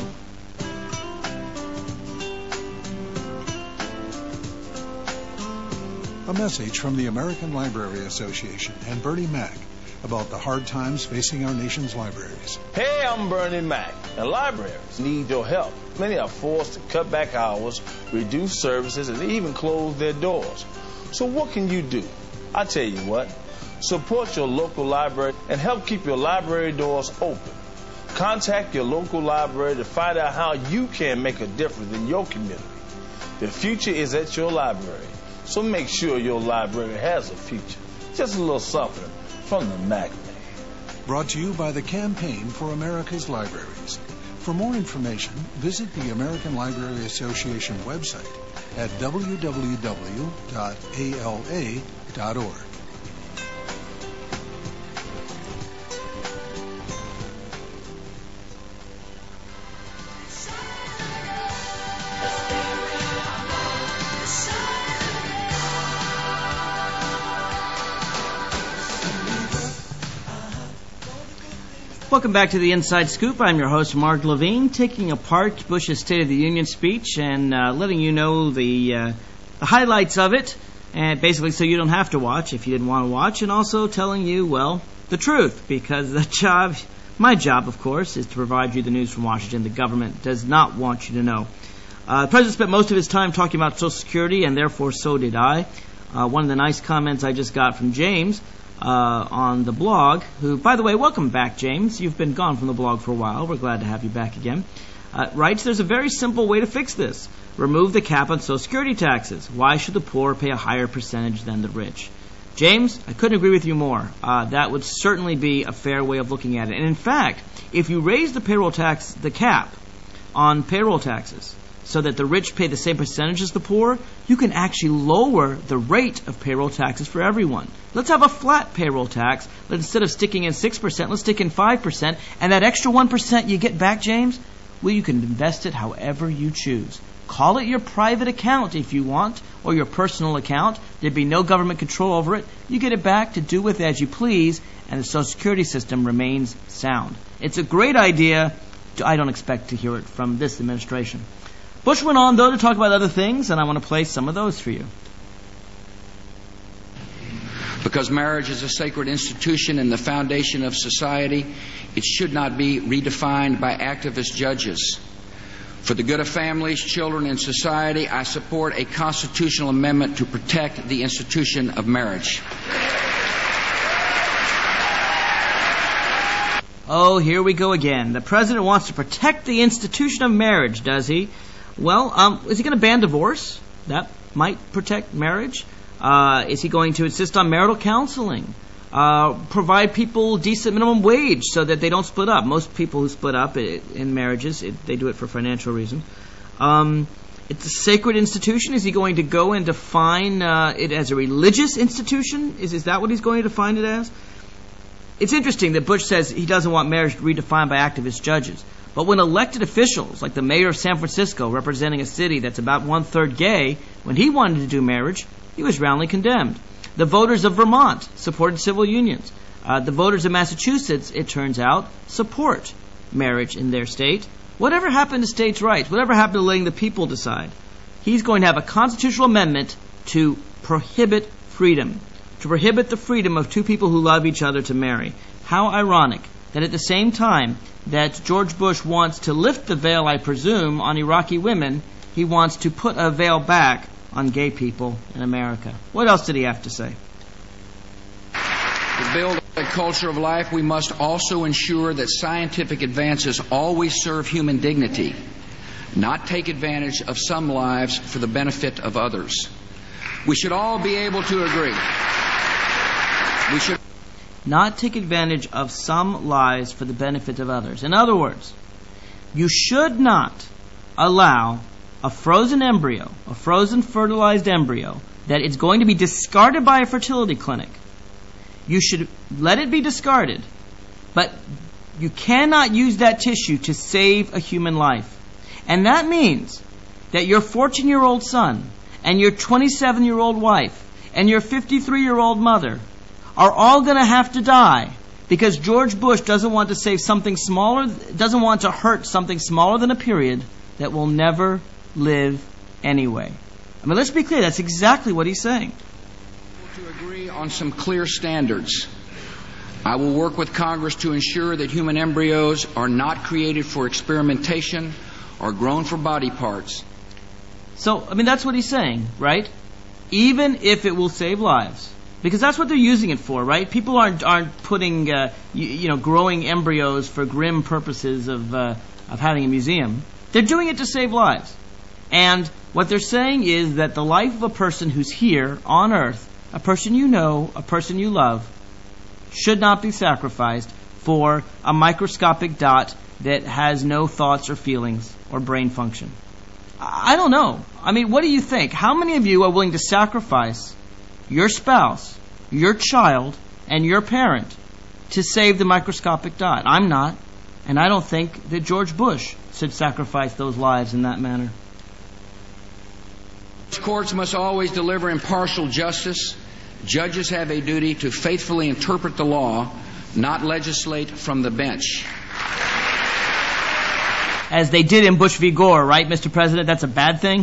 A message from the American Library Association and Bernie Mac about the hard times facing our nation's libraries. Hey, I'm Bernie Mac, and libraries need your help. Many are forced to cut back hours, reduce services, and even close their doors. So what can you do? I tell you what, support your local library and help keep your library doors open. Contact your local library to find out how you can make a difference in your community. The future is at your library, so make sure your library has a future. Just a little something from the Mac Man. Brought to you by the Campaign for America's Libraries. For more information, visit the American Library Association website at w w w dot a l a dot org. Welcome back to the Inside Scoop. I'm your host, Mark Levine, taking apart Bush's State of the Union speech and uh, letting you know the, uh, the highlights of it, and basically so you don't have to watch if you didn't want to watch, and also telling you, well, the truth, because the job, my job, of course, is to provide you the news from Washington the government does not want you to know. Uh, the President spent most of his time talking about Social Security, and therefore so did I. Uh, one of the nice comments I just got from James Uh, on the blog, who, by the way, welcome back, James. You've been gone from the blog for a while. We're glad to have you back again. Uh, writes, there's a very simple way to fix this. Remove the cap on Social Security taxes. Why should the poor pay a higher percentage than the rich? James, I couldn't agree with you more. Uh, that would certainly be a fair way of looking at it. And in fact, if you raise the payroll tax, the cap on payroll taxes, so that the rich pay the same percentage as the poor, you can actually lower the rate of payroll taxes for everyone. Let's have a flat payroll tax. Instead of sticking in six percent, let's stick in five percent. And that extra one percent you get back, James, well, you can invest it however you choose. Call it your private account if you want, or your personal account. There'd be no government control over it. You get it back to do with as you please, and the Social Security system remains sound. It's a great idea. I don't expect to hear it from this administration. Bush went on, though, to talk about other things, and I want to play some of those for you. Because marriage is a sacred institution and the foundation of society, it should not be redefined by activist judges. For the good of families, children, and society, I support a constitutional amendment to protect the institution of marriage. Oh, here we go again. The president wants to protect the institution of marriage, does he? Well, um, is he going to ban divorce? That might protect marriage. Uh, is he going to insist on marital counseling? Uh, provide people decent minimum wage so that they don't split up. Most people who split up in marriages, it, they do it for financial reasons. Um, it's a sacred institution. Is he going to go and define uh, it as a religious institution? Is, is that what he's going to define it as? It's interesting that Bush says he doesn't want marriage redefined by activist judges. But when elected officials, like the mayor of San Francisco, representing a city that's about one-third gay, when he wanted to do marriage, he was roundly condemned. The voters of Vermont supported civil unions. Uh, the voters of Massachusetts, it turns out, support marriage in their state. Whatever happened to states' rights? Whatever happened to letting the people decide? He's going to have a constitutional amendment to prohibit freedom. To prohibit the freedom of two people who love each other to marry. How ironic that at the same time that George Bush wants to lift the veil, I presume, on Iraqi women, he wants to put a veil back on gay people in America. What else did he have to say? To build a culture of life, we must also ensure that scientific advances always serve human dignity, not take advantage of some lives for the benefit of others. We should all be able to agree. We should not take advantage of some lives for the benefit of others. In other words, you should not allow a frozen embryo, a frozen fertilized embryo, that is going to be discarded by a fertility clinic. You should let it be discarded, but you cannot use that tissue to save a human life. And that means that your fourteen-year-old son and your twenty-seven-year-old wife and your fifty-three-year-old mother are all going to have to die because George Bush doesn't want to save something smaller, doesn't want to hurt something smaller than a period that will never live anyway. I mean, let's be clear, that's exactly what he's saying. To agree on some clear standards. I will work with Congress to ensure that human embryos are not created for experimentation or grown for body parts. So, I mean, that's what he's saying, right? Even if it will save lives. Because that's what they're using it for, right? People aren't aren't putting, uh, you, you know, growing embryos for grim purposes of uh, of having a museum. They're doing it to save lives. And what they're saying is that the life of a person who's here on Earth, a person you know, a person you love, should not be sacrificed for a microscopic dot that has no thoughts or feelings or brain function. I don't know. I mean, what do you think? How many of you are willing to sacrifice your spouse, your child, and your parent to save the microscopic dot? I'm not. And I don't think that George Bush should sacrifice those lives in that manner. Courts must always deliver impartial justice. Judges have a duty to faithfully interpret the law, not legislate from the bench. As they did in Bush v. Gore, right, Mister President? That's a bad thing?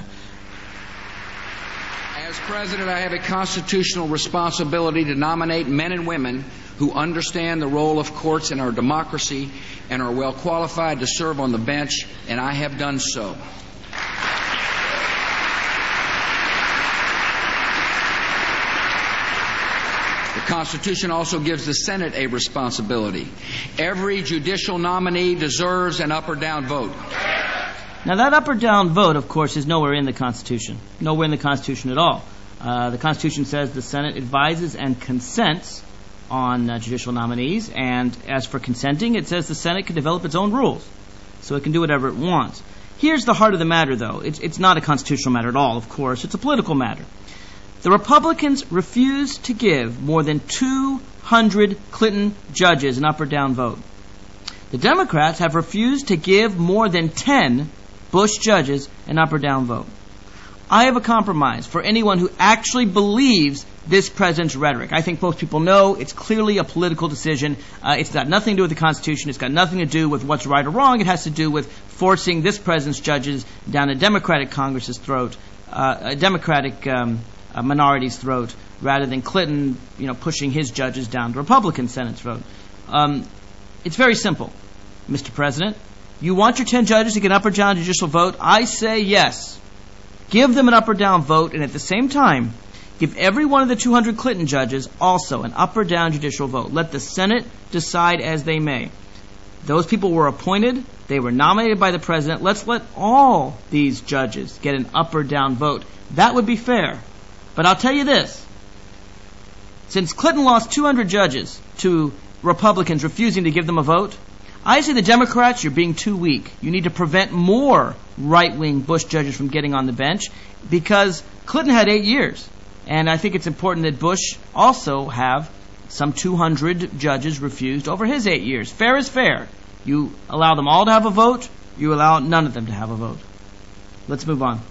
As President, I have a constitutional responsibility to nominate men and women who understand the role of courts in our democracy and are well qualified to serve on the bench, and I have done so. The Constitution also gives the Senate a responsibility. Every judicial nominee deserves an up or down vote. Now, that up or down vote, of course, is nowhere in the Constitution. Nowhere in the Constitution at all. Uh, the Constitution says the Senate advises and consents on uh, judicial nominees, and as for consenting, it says the Senate can develop its own rules, so it can do whatever it wants. Here's the heart of the matter, though. It's, it's not a constitutional matter at all, of course. It's a political matter. The Republicans refused to give more than two hundred Clinton judges an up or down vote. The Democrats have refused to give more than ten Bush judges an up or down vote. I have a compromise for anyone who actually believes this president's rhetoric. I think most people know it's clearly a political decision. Uh, it's got nothing to do with the Constitution. It's got nothing to do with what's right or wrong. It has to do with forcing this president's judges down a Democratic Congress's throat, uh, a Democratic um, a minority's throat, rather than Clinton, you know, pushing his judges down the Republican Senate's throat. Um, it's very simple, Mister President. You want your ten judges to get an up or down judicial vote? I say yes. Give them an up or down vote, and at the same time, Give every one of the two hundred Clinton judges also an up or down judicial vote. Let the Senate decide as they may. Those people were appointed. They were nominated by the president. Let's let all these judges get an up or down vote. That would be fair. But I'll tell you this. Since Clinton lost two hundred judges to Republicans refusing to give them a vote, I say the Democrats, you're being too weak. You need to prevent more right-wing Bush judges from getting on the bench because Clinton had eight years. And I think it's important that Bush also have some two hundred judges refused over his eight years. Fair is fair. You allow them all to have a vote. You allow none of them to have a vote. Let's move on.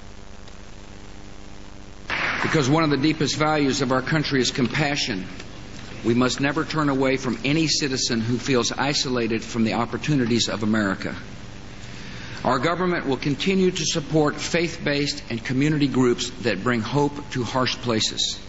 Because one of the deepest values of our country is compassion, we must never turn away from any citizen who feels isolated from the opportunities of America. Our government will continue to support faith-based and community groups that bring hope to harsh places.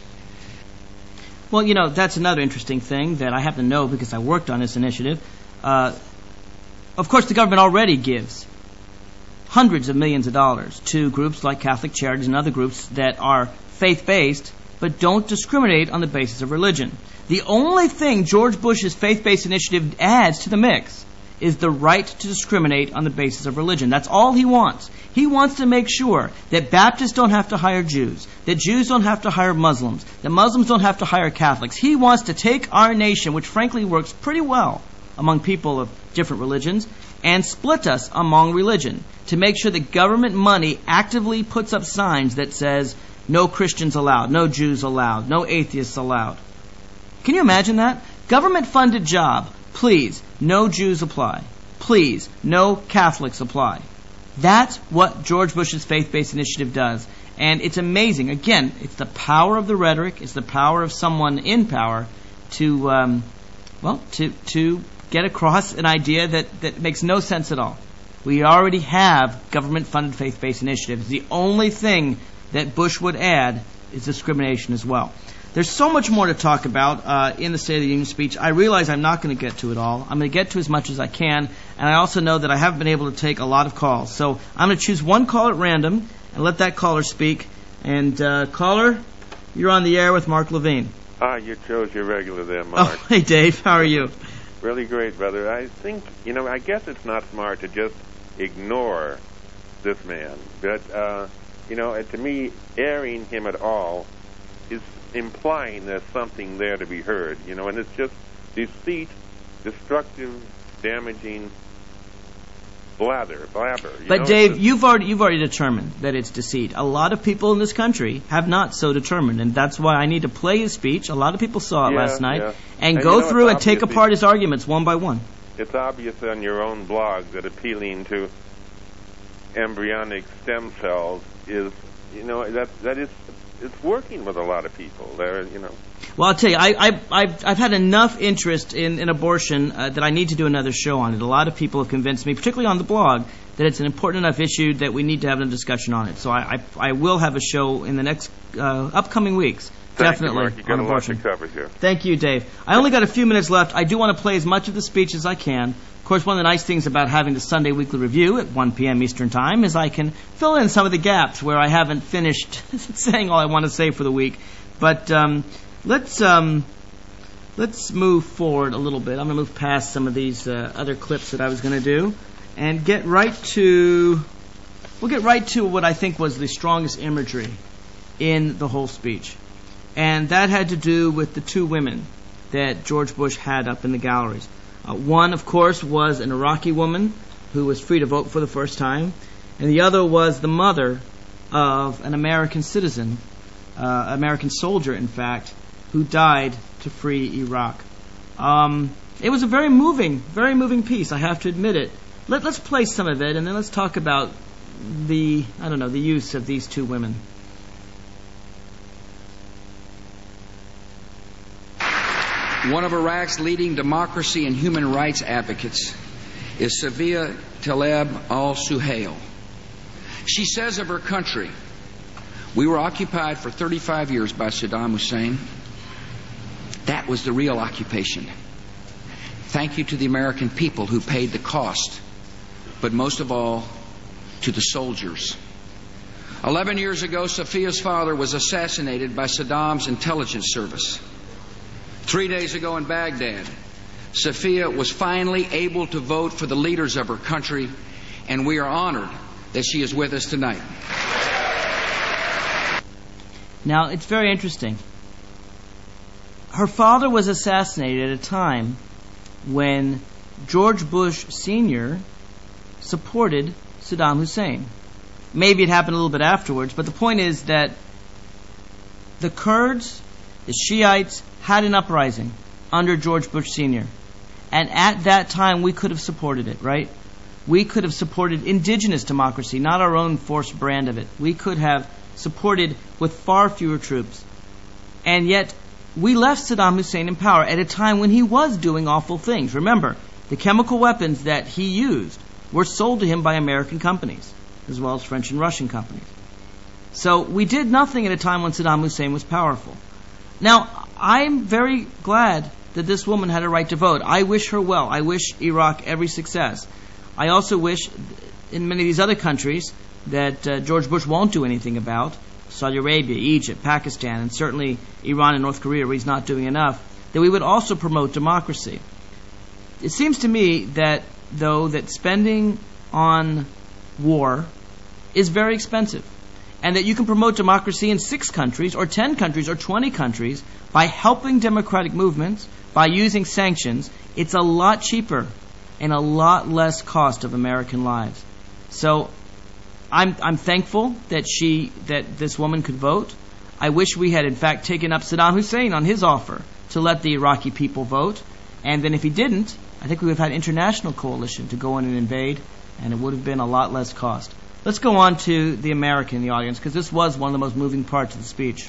Well, you know, that's another interesting thing that I happen to know because I worked on this initiative. Uh, of course, the government already gives hundreds of millions of dollars to groups like Catholic Charities and other groups that are faith-based but don't discriminate on the basis of religion. The only thing George Bush's faith-based initiative adds to the mix is the right to discriminate on the basis of religion. That's all he wants. He wants to make sure that Baptists don't have to hire Jews, that Jews don't have to hire Muslims, that Muslims don't have to hire Catholics. He wants to take our nation, which frankly works pretty well among people of different religions, and split us among religion to make sure that government money actively puts up signs that says no Christians allowed, no Jews allowed, no atheists allowed. Can you imagine that? Government-funded job. Please, no Jews apply. Please, no Catholics apply. That's what George Bush's faith-based initiative does. And it's amazing. Again, it's the power of the rhetoric. It's the power of someone in power to, um, well, to to get across an idea that, that makes no sense at all. We already have government-funded faith-based initiatives. The only thing that Bush would add is discrimination as well. There's so much more to talk about uh, in the State of the Union speech. I realize I'm not going to get to it all. I'm going to get to as much as I can, and I also know that I haven't been able to take a lot of calls. So I'm going to choose one call at random and let that caller speak. And uh, caller, you're on the air with Mark Levine. Ah, you chose your regular there, Mark. Oh, hey, Dave. How are you? Really great, brother. I think, you know, I guess it's not smart to just ignore this man. But, uh, you know, to me, airing him at all is implying there's something there to be heard, you know, and it's just deceit, destructive, damaging blather, blabber. You but know, Dave, you've already you've already determined that it's deceit. A lot of people in this country have not so determined, and that's why I need to play his speech. A lot of people saw it yeah, last night, yeah. and, and go you know, through and take apart his arguments one by one. It's obvious on your own blog that appealing to embryonic stem cells is, you know, that that is. It's working with a lot of people. There, you know. Well, I'll tell you, I, I, I've, I've had enough interest in, in abortion uh, that I need to do another show on it. A lot of people have convinced me, particularly on the blog, that it's an important enough issue that we need to have a discussion on it. So I, I, I will have a show in the next uh, upcoming weeks. Thank Definitely you, Mark. You got on a lot abortion. to cover here. Thank you, Dave. I only got a few minutes left. I do want to play as much of the speech as I can. Of course, one of the nice things about having the Sunday Weekly Review at one p.m. Eastern Time is I can fill in some of the gaps where I haven't finished saying all I want to say for the week. But um, let's um, let's move forward a little bit. I'm going to move past some of these uh, other clips that I was going to do and get right to we'll get right to what I think was the strongest imagery in the whole speech. And that had to do with the two women that George Bush had up in the galleries. Uh, one, of course, was an Iraqi woman who was free to vote for the first time, and the other was the mother of an American citizen, uh, American soldier, in fact, who died to free Iraq. Um, it was a very moving, very moving piece, I have to admit it. Let, let's play some of it, and then let's talk about the, I don't know, the use of these two women. One of Iraq's leading democracy and human rights advocates is Safiya Taleb al-Suhail. She says of her country, "We were occupied for thirty-five years by Saddam Hussein. That was the real occupation. Thank you to the American people who paid the cost, but most of all, to the soldiers Eleven years ago, Sophia's father was assassinated by Saddam's intelligence service. Three days ago in Baghdad, Sophia was finally able to vote for the leaders of her country, and we are honored that she is with us tonight. Now, it's very interesting. Her father was assassinated at a time when George Bush Senior supported Saddam Hussein. Maybe it happened a little bit afterwards, but the point is that the Kurds, the Shiites, had an uprising under George Bush Senior And at that time, we could have supported it, right? We could have supported indigenous democracy, not our own forced brand of it. We could have supported with far fewer troops. And yet, we left Saddam Hussein in power at a time when he was doing awful things. Remember, the chemical weapons that he used were sold to him by American companies, as well as French and Russian companies. So we did nothing at a time when Saddam Hussein was powerful. Now, I'm very glad that this woman had a right to vote. I wish her well. I wish Iraq every success. I also wish in many of these other countries that uh, George Bush won't do anything about, Saudi Arabia, Egypt, Pakistan, and certainly Iran and North Korea, where he's not doing enough, that we would also promote democracy. It seems to me that, though, that spending on war is very expensive, and that you can promote democracy in six countries, or ten countries, or twenty countries by helping democratic movements, by using sanctions. It's a lot cheaper and a lot less cost of American lives. So I'm I'm thankful that she that this woman could vote. I wish we had in fact taken up Saddam Hussein on his offer to let the Iraqi people vote. And then if he didn't, I think we would have had international coalition to go in and invade, and it would have been a lot less cost. Let's go on to the American in the audience, because this was one of the most moving parts of the speech.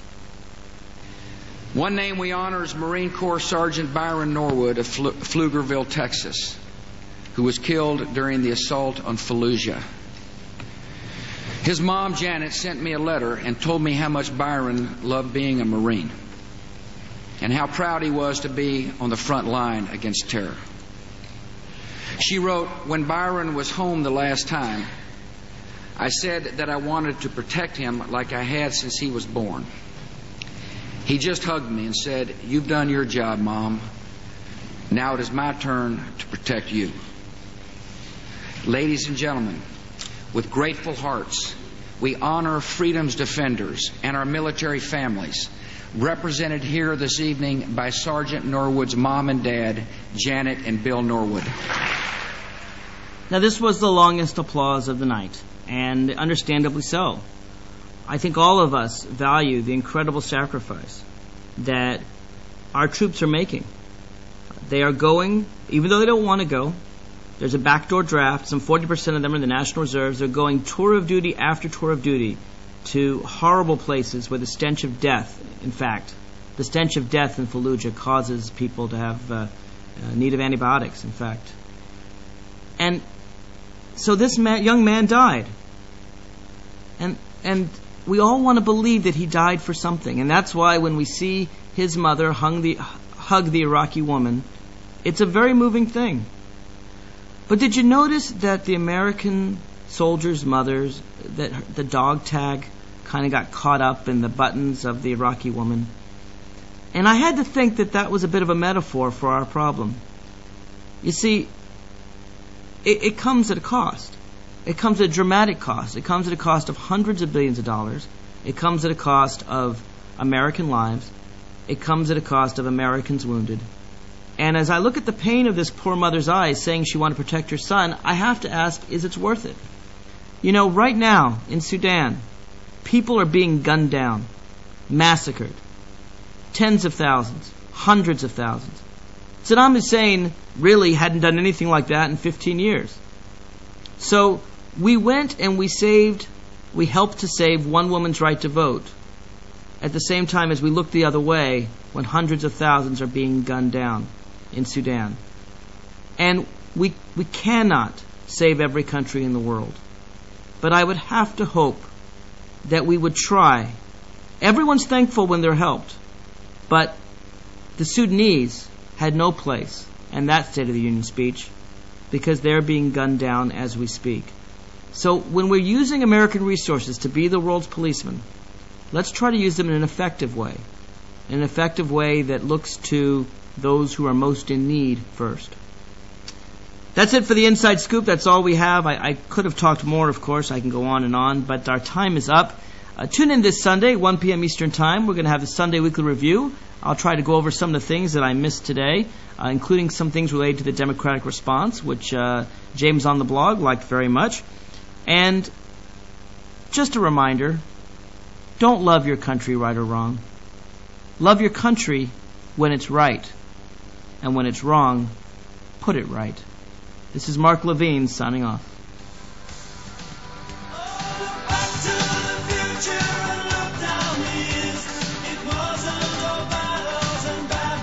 One name we honor is Marine Corps Sergeant Byron Norwood of Fl- Pflugerville, Texas, who was killed during the assault on Fallujah. His mom, Janet, sent me a letter and told me how much Byron loved being a Marine and how proud he was to be on the front line against terror. She wrote, "When Byron was home the last time, I said that I wanted to protect him like I had since he was born. He just hugged me and said, 'You've done your job, Mom. Now it is my turn to protect you.' Ladies and gentlemen, with grateful hearts, we honor freedom's defenders and our military families, represented here this evening by Sergeant Norwood's mom and dad, Janet and Bill Norwood." Now, this was the longest applause of the night, and understandably so. I think all of us value the incredible sacrifice that our troops are making. They are going, even though they don't want to go. There's a backdoor draft. Some forty percent of them are in the National Reserves. They're going tour of duty after tour of duty to horrible places where the stench of death, in fact, the stench of death in Fallujah causes people to have uh, uh, need of antibiotics, in fact. And so this man, young man died. And and we all want to believe that he died for something. And that's why when we see his mother hung the, hug the Iraqi woman, it's a very moving thing. But did you notice that the American soldiers' mothers, that the dog tag kind of got caught up in the buttons of the Iraqi woman? And I had to think that that was a bit of a metaphor for our problem. You see, it, it comes at a cost. It comes at a dramatic cost. It comes at a cost of hundreds of billions of dollars. It comes at a cost of American lives. It comes at a cost of Americans wounded. And as I look at the pain of this poor mother's eyes saying she wanted to protect her son, I have to ask, is it worth it? You know, right now in Sudan, people are being gunned down, massacred. Tens of thousands, hundreds of thousands. Saddam Hussein really hadn't done anything like that in fifteen years. So we went and we saved, we helped to save one woman's right to vote, at the same time as we look the other way when hundreds of thousands are being gunned down in Sudan. And we we cannot save every country in the world. But I would have to hope that we would try. Everyone's thankful when they're helped. But the Sudanese had no place in that State of the Union speech because they're being gunned down as we speak. So when we're using American resources to be the world's policeman, let's try to use them in an effective way. In an effective way that looks to those who are most in need first. That's it for the Inside Scoop. That's all we have. I, I could have talked more, of course. I can go on and on, but our time is up. Uh, tune in this Sunday, one p.m. Eastern Time. We're going to have the Sunday Weekly Review. I'll try to go over some of the things that I missed today, uh, including some things related to the Democratic response, which uh, James on the blog liked very much. And just a reminder, don't love your country right or wrong. Love your country when it's right. And when it's wrong, put it right. This is Mark Levine signing off.